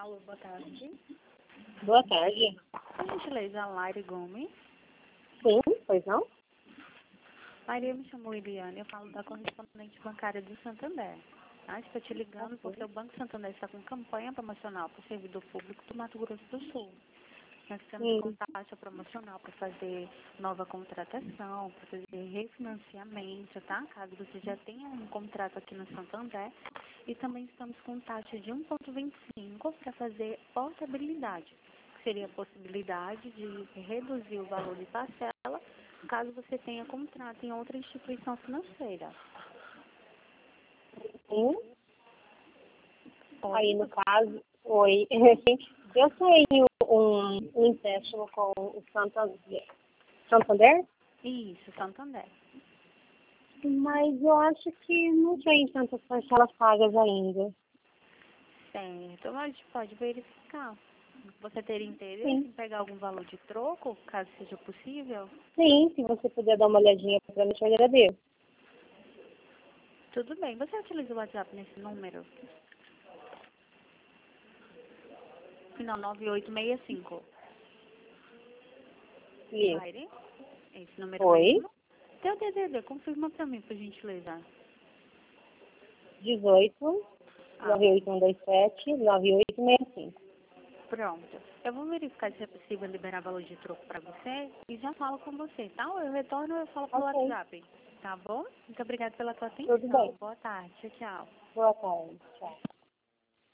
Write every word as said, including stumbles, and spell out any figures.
Alô, boa tarde. Boa tarde. Por gentileza, Laire Gomes. Sim, pois não? Laire, eu me chamo Eliane, eu falo da correspondente bancária do Santander. Ah, estou te ligando porque o Banco Santander está com campanha promocional para o servidor público do Mato Grosso do Sul. Nós temos Sim. com taxa promocional para fazer nova contratação, para fazer refinanciamento, tá? Caso você já tenha um contrato aqui no Santander. E também estamos com taxa de um vírgula vinte e cinco para fazer portabilidade, que seria a possibilidade de reduzir o valor de parcela caso você tenha contrato em outra instituição financeira. Sim. Oi? Aí, no caso, oi. Eu tenho um, um empréstimo com o Santander. Santander? Isso, Santander. Mas eu acho que não tem tantas parcelas pagas ainda. Certo, mas a gente pode verificar. Você teria interesse Sim. em pegar algum valor de troco, caso seja possível? Sim, se você puder dar uma olhadinha para mim, eu te agradeço. Tudo bem. Você utiliza o WhatsApp nesse número? Final nove oito seis cinco. Isso. Laire? Esse número Oi. mesmo? Teu D D D, confirma pra mim, por gentileza. dezoito, Ah, nove oito um dois sete, nove oito seis cinco. pronto. Eu vou verificar se é possível liberar valor de troco pra você e já falo com você, tá? Eu retorno e eu falo pelo Ok, WhatsApp. Tá bom? Muito obrigada pela tua tudo atenção. bem. Boa tarde. Tchau, tchau. Boa tarde. Tchau.